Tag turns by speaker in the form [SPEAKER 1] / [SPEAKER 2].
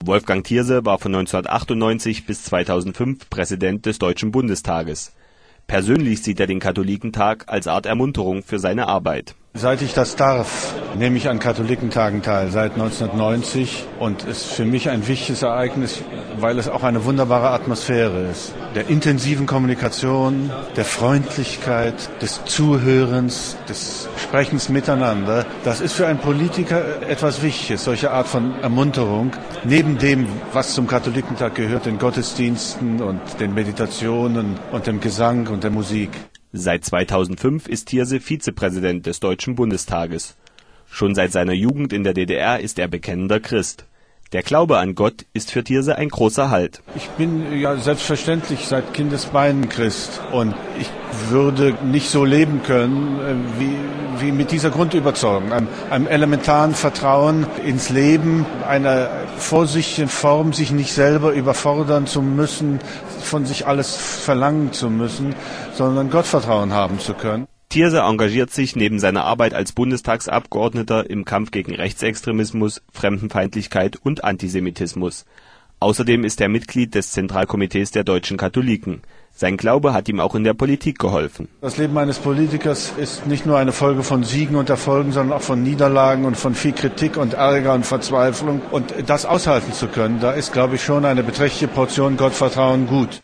[SPEAKER 1] Wolfgang Thierse war von 1998 bis 2005 Präsident des Deutschen Bundestages. Persönlich sieht er den Katholikentag als Art Ermunterung für seine Arbeit.
[SPEAKER 2] Seit ich das darf, nehme ich an Katholikentagen teil, seit 1990. Und es ist für mich ein wichtiges Ereignis, weil es auch eine wunderbare Atmosphäre ist. Der intensiven Kommunikation, der Freundlichkeit, des Zuhörens, des Sprechens miteinander. Das ist für einen Politiker etwas Wichtiges, solche Art von Ermunterung. Neben dem, was zum Katholikentag gehört, den Gottesdiensten und den Meditationen und dem Gesang und der Musik.
[SPEAKER 1] Seit 2005 ist Thierse Vizepräsident des Deutschen Bundestages. Schon seit seiner Jugend in der DDR ist er bekennender Christ. Der Glaube an Gott ist für Thierse ein großer Halt.
[SPEAKER 2] Ich bin ja selbstverständlich seit Kindesbeinen Christ und ich würde nicht so leben können wie mit dieser Grundüberzeugung, einem elementaren Vertrauen ins Leben, einer vorsichtigen Form, sich nicht selber überfordern zu müssen, von sich alles verlangen zu müssen, sondern Gottvertrauen haben zu können.
[SPEAKER 1] Thierse engagiert sich neben seiner Arbeit als Bundestagsabgeordneter im Kampf gegen Rechtsextremismus, Fremdenfeindlichkeit und Antisemitismus. Außerdem ist er Mitglied des Zentralkomitees der deutschen Katholiken. Sein Glaube hat ihm auch in der Politik geholfen.
[SPEAKER 2] Das Leben eines Politikers ist nicht nur eine Folge von Siegen und Erfolgen, sondern auch von Niederlagen und von viel Kritik und Ärger und Verzweiflung. Und das aushalten zu können, da ist, glaube ich, schon eine beträchtliche Portion Gottvertrauen gut.